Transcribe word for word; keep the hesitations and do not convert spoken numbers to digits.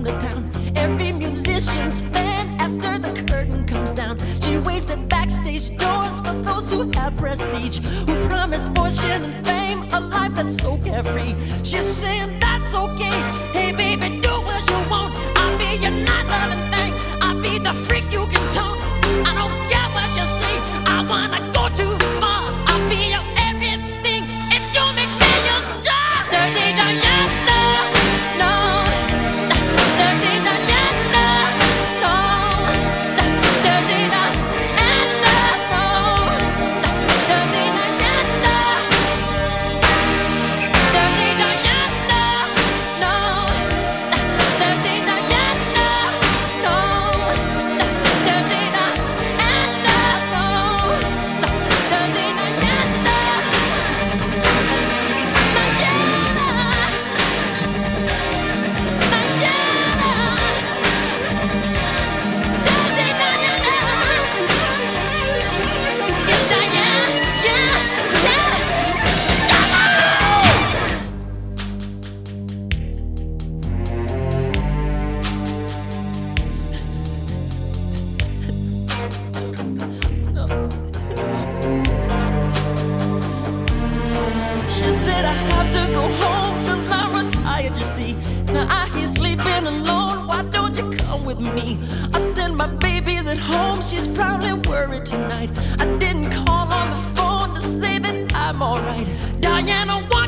from the town. Every musician's fan after the curtain comes down. She waits at backstage doors for those who have prestige, who promise fortune and fame, a life that's so carefree. She's saying that's okay. Hey baby, do what you want. I'll be your not loving thing. I'll be the freak you can taunt. I don't care what you say. I wanna go too far. I'll be your everything if you make me your star. Dirty Diana, no. Dirty Diana, no. Dirty Diana, no. Dirty Diana. Dirty Diana, no. Dirty Diana, no. Dirty Diana, no. Dirty Diana. She said I have to go home cause I'm retired, you see. Now I hear sleeping alone, why don't you come with me? I said my baby's at home, she's probably worried tonight. I didn't call on the phone to say that I'm alright. Diana, why